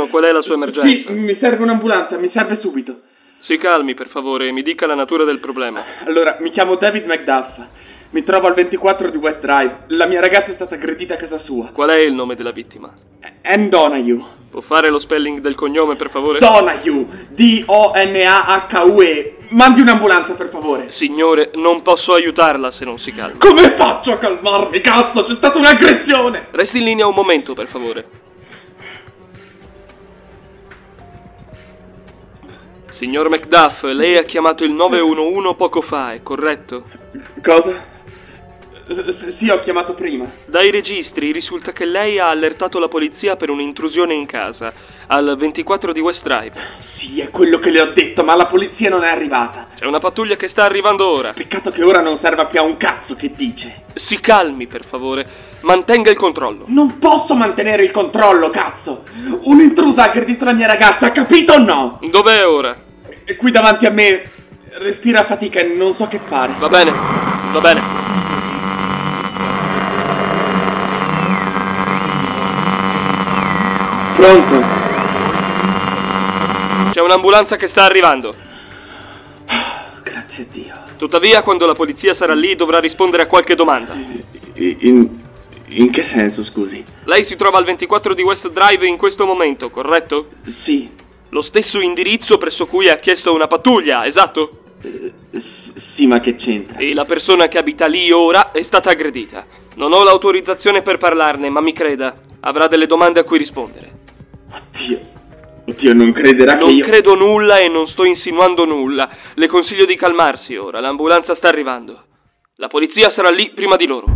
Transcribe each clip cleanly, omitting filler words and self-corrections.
qual è la sua emergenza? Sì, mi serve un'ambulanza, mi serve subito. Si calmi, per favore, e mi dica la natura del problema. Allora, mi chiamo David McDuff. Mi trovo al 24 di West Drive. La mia ragazza è stata aggredita a casa sua. Qual è il nome della vittima? Ann Donahue. Può fare lo spelling del cognome, per favore? Donahue. D-O-N-A-H-U-E. Mandi un'ambulanza, per favore. Signore, non posso aiutarla se non si calma. Come faccio a calmarmi, cazzo? C'è stata un'aggressione! Resti in linea un momento, per favore. Signor McDuff, lei ha chiamato il 911 poco fa, è corretto? Cosa? Sì, ho chiamato prima. Dai registri risulta che lei ha allertato la polizia per un'intrusione in casa, al 24 di West Drive. Sì, è quello che le ho detto, ma la polizia non è arrivata. C'è una pattuglia che sta arrivando ora. Peccato che ora non serva più a un cazzo che dice. Si calmi, per favore. Mantenga il controllo. Non posso mantenere il controllo, cazzo! Un'intrusa ha aggredito la mia ragazza, capito o no? Dov'è ora? È qui davanti a me. Respira a fatica e non so che fare. Va bene, va bene. Pronto? C'è un'ambulanza che sta arrivando. Grazie a Dio. Tuttavia, quando la polizia sarà lì, dovrà rispondere a qualche domanda. In che senso, scusi? Lei si trova al 24 di West Drive in questo momento, corretto? Sì. Lo stesso indirizzo presso cui ha chiesto una pattuglia, esatto? Sì, ma che c'entra? E la persona che abita lì ora è stata aggredita. Non ho l'autorizzazione per parlarne, ma mi creda, avrà delle domande a cui rispondere. Oddio, non crederà che io... Non credo nulla e non sto insinuando nulla. Le consiglio di calmarsi ora, l'ambulanza sta arrivando. La polizia sarà lì prima di loro.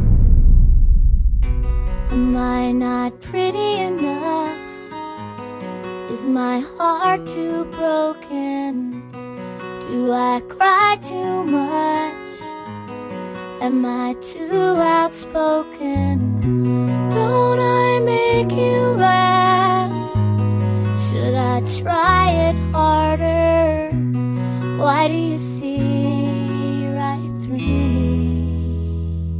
Am I not pretty enough? Is my heart too broken? Do I cry too much? Am I too outspoken? Don't I make you laugh? Should I try it harder? Why do you see right through me?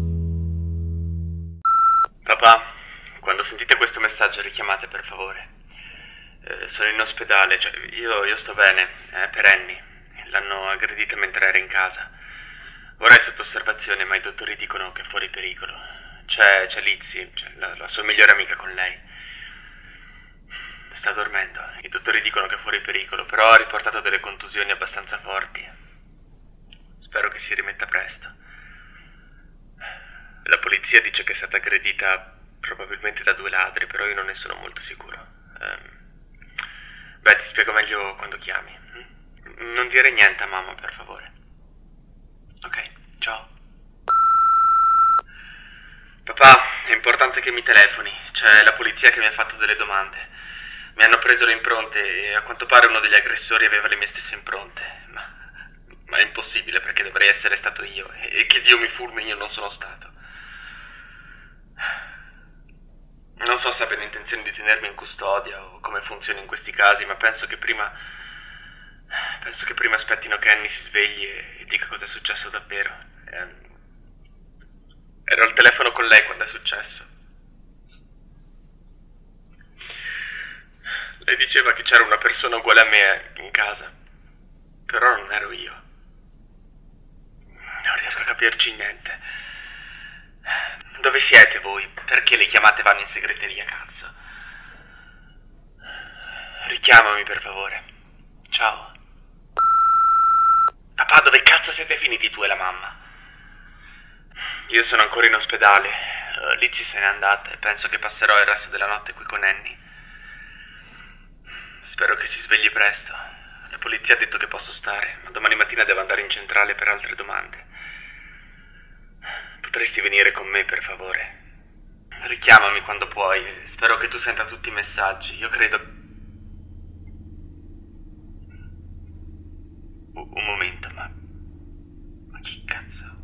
Papà, quando sentite questo messaggio richiamate per favore. Sono in ospedale, cioè io sto bene, per Annie. L'hanno aggredita mentre era in casa. Ora è sotto osservazione, ma i dottori dicono che è fuori pericolo. C'è Lizzie, la sua migliore amica con lei. Sta dormendo. I dottori dicono che è fuori pericolo, però ha riportato delle contusioni abbastanza forti. Spero che si rimetta presto. La polizia dice che è stata aggredita probabilmente da 2 ladri, però io non ne sono molto sicuro. Ti spiego meglio quando chiami. Non dire niente a mamma, per favore. Ok, ciao. Papà, è importante che mi telefoni. C'è la polizia che mi ha fatto delle domande. Mi hanno preso le impronte e a quanto pare uno degli aggressori aveva le mie stesse impronte. Ma è impossibile, perché dovrei essere stato io. E che Dio mi fulmini, io non sono stato. Non so se abbiano intenzione di tenermi in custodia o come funziona in questi casi, ma penso che prima aspettino che Annie si svegli e dica cosa è successo davvero. Ero al telefono con lei quando è successo. Lei diceva che c'era una persona uguale a me in casa, però non ero io. Non riesco a capirci niente. Dove siete voi? Perché le chiamate vanno in segreteria, cazzo? Richiamami, per favore. Ciao. Papà, dove cazzo siete finiti tu e la mamma? Io sono ancora in ospedale. Lizzie se n'è andata e penso che passerò il resto della notte qui con Annie. Spero che si svegli presto. La polizia ha detto che posso stare, ma domani mattina devo andare in centrale per altre domande. Potresti venire con me, per favore? Richiamami quando puoi. Spero che tu senta tutti i messaggi. Io credo... Un momento, ma chi cazzo?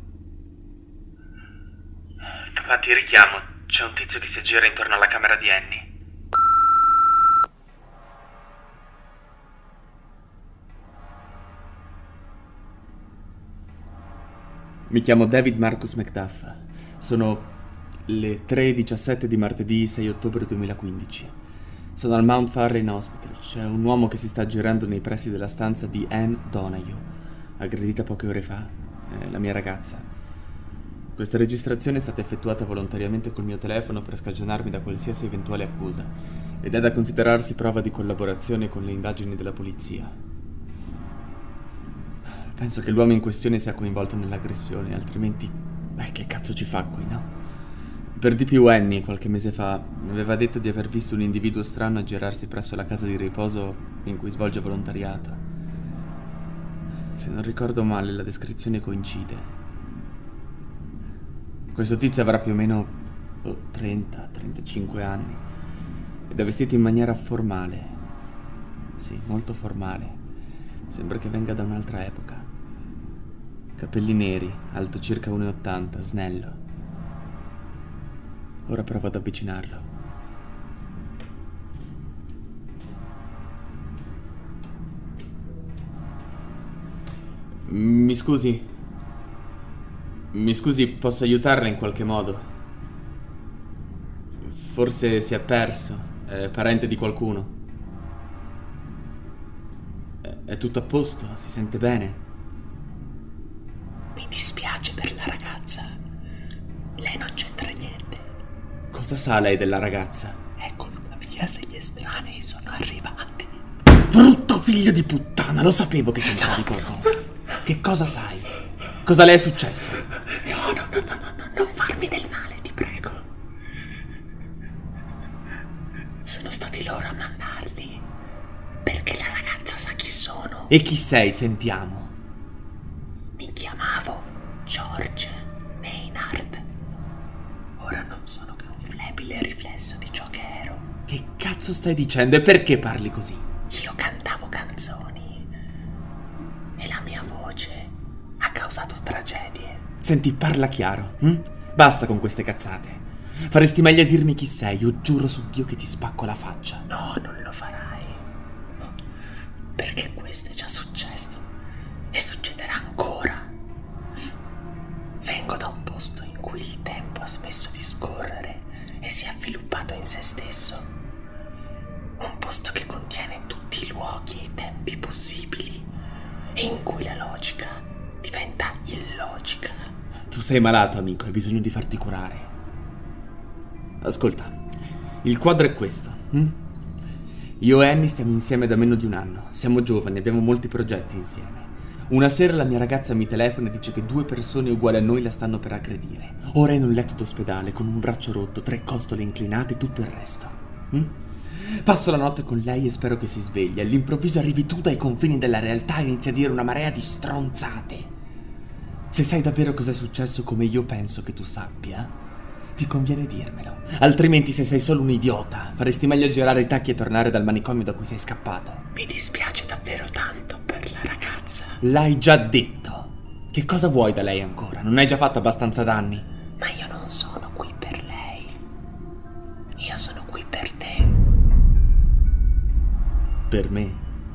Papà, ti richiamo. C'è un tizio che si aggira intorno alla camera di Annie. Mi chiamo David Marcus McDuff. Sono le 3:17 di martedì 6 ottobre 2015. Sono al Mount Farley Hospital. C'è un uomo che si sta girando nei pressi della stanza di Anne Donahue, aggredita poche ore fa. È la mia ragazza. Questa registrazione è stata effettuata volontariamente col mio telefono per scagionarmi da qualsiasi eventuale accusa ed è da considerarsi prova di collaborazione con le indagini della polizia. Penso che l'uomo in questione sia coinvolto nell'aggressione, altrimenti, che cazzo ci fa qui, no? Per di più Annie, qualche mese fa, mi aveva detto di aver visto un individuo strano aggirarsi presso la casa di riposo in cui svolge volontariato. Se non ricordo male, la descrizione coincide. Questo tizio avrà più o meno 30-35 anni ed è vestito in maniera formale. Sì, molto formale. Sembra che venga da un'altra epoca. Capelli neri, alto circa 1,80, snello. Ora provo ad avvicinarlo. Mi scusi? Mi scusi, posso aiutarla in qualche modo? Forse si è perso. È parente di qualcuno. È tutto a posto? Si sente bene? Mi dispiace per la ragazza. Lei non c'entra niente. Cosa sa lei della ragazza? È colpa mia se gli estranei sono arrivati. Brutto figlio di puttana, lo sapevo che c'entravi qualcosa. Che cosa sai? Cosa le è successo? No, non farmi del male, ti prego. Sono stati loro a mandarli, perché la ragazza sa chi sono. E chi sei? Sentiamo. Mi chiamavo George Maynard. Ora non sono che un flebile riflesso di ciò che ero. Che cazzo stai dicendo e perché parli così? Io cantavo canzoni e la mia voce ha causato tragedie. Senti, parla chiaro, Basta con queste cazzate. Faresti meglio a dirmi chi sei, io giuro su Dio che ti spacco la faccia. No, non lo farai. No, perché questo è già successo e succederà ancora. Vengo da un posto in cui il tempo ha smesso di scorrere e si è avviluppato in se stesso. Un posto che contiene tutti i luoghi e i tempi possibili e in cui la logica diventa illogica. Tu sei malato, amico, hai bisogno di farti curare. Ascolta, il quadro è questo. Io e Annie stiamo insieme da meno di un anno. Siamo giovani, abbiamo molti progetti insieme. Una sera la mia ragazza mi telefona e dice che 2 persone uguali a noi la stanno per aggredire. Ora è in un letto d'ospedale con un braccio rotto, 3 costole inclinate e tutto il resto. Passo la notte con lei e spero che si svegli. All'improvviso arrivi tu dai confini della realtà e inizi a dire una marea di stronzate. Se sai davvero cos'è successo come io penso che tu sappia, ti conviene dirmelo. Altrimenti, se sei solo un idiota, faresti meglio a girare i tacchi e tornare dal manicomio da cui sei scappato. Mi dispiace davvero tanto per la ragazza. L'hai già detto. Che cosa vuoi da lei ancora? Non hai già fatto abbastanza danni? Ma io non sono qui per lei. Io sono qui per te. Per me?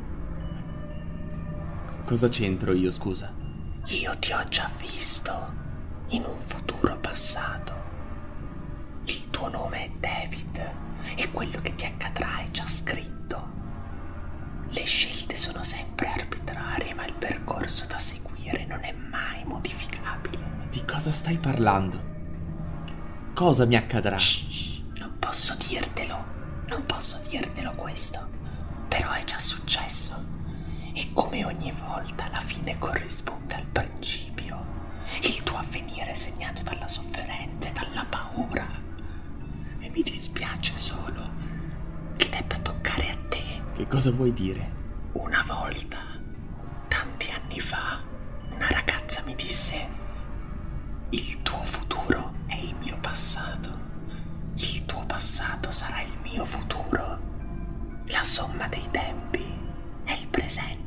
Cosa c'entro io, scusa? Io ti ho già visto in un futuro passato. Il tuo nome è David e quello che ti accadrà è già scritto. Le scelte sono sempre arbitrarie, ma il percorso da seguire non è mai modificabile. Di cosa stai parlando? Cosa mi accadrà? Shh, non posso dirtelo. Non posso dirtelo questo. Però è già successo. E come ogni volta la fine corrisponde al principio. Il tuo avvenire è segnato dalla sofferenza e dalla paura. E mi dispiace solo che debba toccare a te. Che cosa vuoi dire? Una volta, tanti anni fa, una ragazza mi disse: il tuo futuro è il mio passato. Il tuo passato sarà il mio futuro. La somma dei tempi è il presente.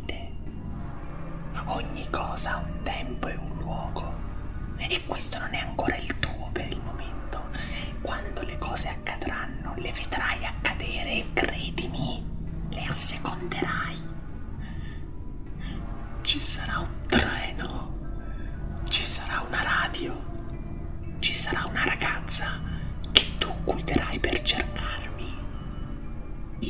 Ogni cosa ha un tempo e un luogo. E questo non è ancora il tuo per il momento. Quando le cose accadranno, le vedrai accadere e credimi, le asseconderai. Ci sarà un treno, ci sarà una radio, ci sarà una ragazza che tu guiderai per cercarmi.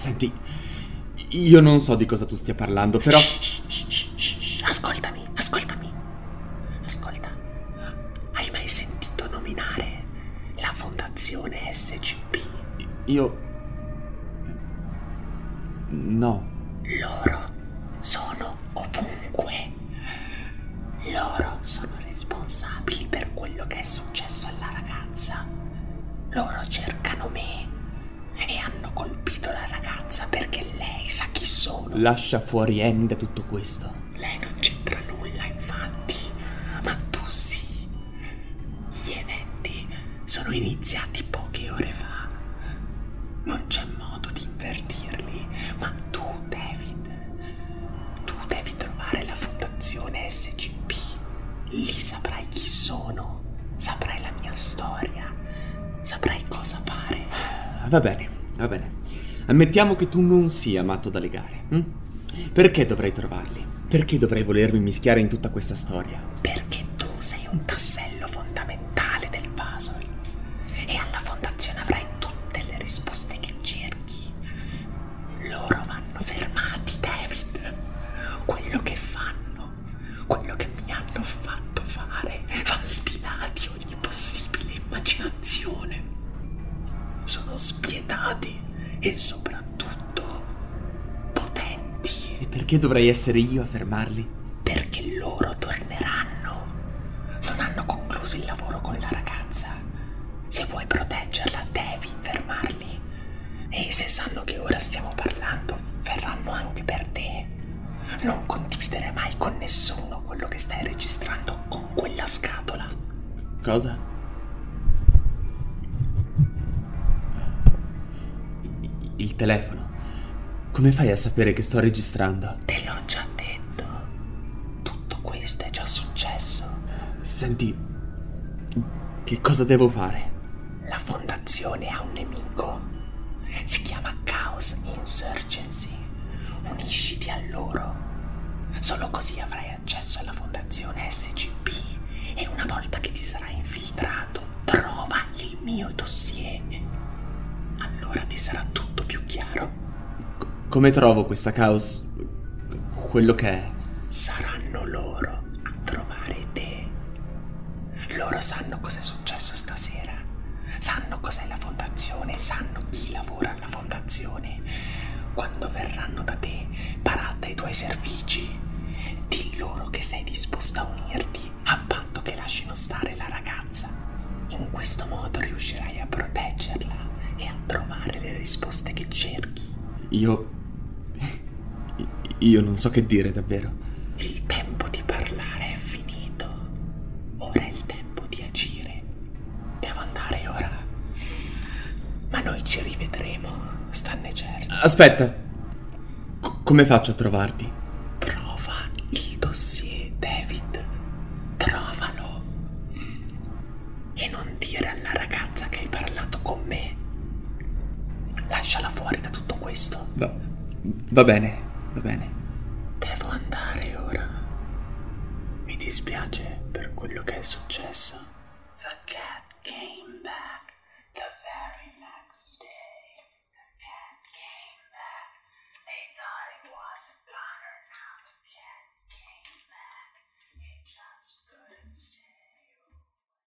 Senti, io non so di cosa tu stia parlando, però... Ascoltami. Ascolta. Hai mai sentito nominare la Fondazione SCP? Io... No. Loro sono ovunque. Loro sono responsabili per quello che è successo alla ragazza. Loro cercano me e hanno colpito la ragazza perché lei sa chi sono. Lascia fuori Annie da tutto questo. Lei non c'entra nulla, infatti, ma tu sì. Gli eventi sono iniziati poche ore fa. Non c'è modo di invertirli, ma tu devi trovare la Fondazione SCP. Lì saprai chi sono, saprai la mia storia, saprai cosa fare. Va bene. Ammettiamo che tu non sia matto da legare. Perché dovrei trovarli? Perché dovrei volermi mischiare in tutta questa storia? Perché tu sei un tassello fondamentale del puzzle e alla fondazione avrai tutte le risposte che cerchi. Loro vanno fermati, David. Quello che fanno, quello che mi hanno fatto fare, va al di là di ogni possibile immaginazione. Sono spietati e soprattutto potenti. E perché dovrei essere io a fermarli? Perché loro torneranno. Non hanno concluso il lavoro con la ragazza. Se vuoi proteggerla, devi fermarli. E se sanno che ora stiamo parlando, verranno anche per te. Non condividere mai con nessuno quello che stai registrando con quella scatola. Cosa? Il telefono. Come fai a sapere che sto registrando? Te l'ho già detto. Tutto questo è già successo. Senti, che cosa devo fare? La fondazione ha un nemico. Si chiama Chaos Insurgency. Unisciti a loro. Solo così avrai accesso alla fondazione SCP. E una volta che ti sarai infiltrato, trova il mio dossier. Allora ti sarà tutto più chiaro. Come trovo questa Chaos? Quello che è? Saranno loro a trovare te. Loro sanno cos'è successo stasera. Sanno cos'è la fondazione. Sanno chi lavora alla fondazione. Quando verranno da te, parata ai tuoi servigi. Di loro che sei disposta a unirti, a patto che lasciano stare la ragazza. In questo modo riuscirai a proteggerla e a trovare le risposte che cerchi. Io non so che dire, davvero. Il tempo di parlare è finito. Ora è il tempo di agire. Devo andare ora. Ma noi ci rivedremo, stanne certo. Aspetta. Come faccio a trovarti? Trova il dossier, David. Trovalo. E non dire alla ragazza che hai parlato con me. Lasciala fuori da tutto questo. Va bene. Devo andare ora. Mi dispiace per quello che è successo.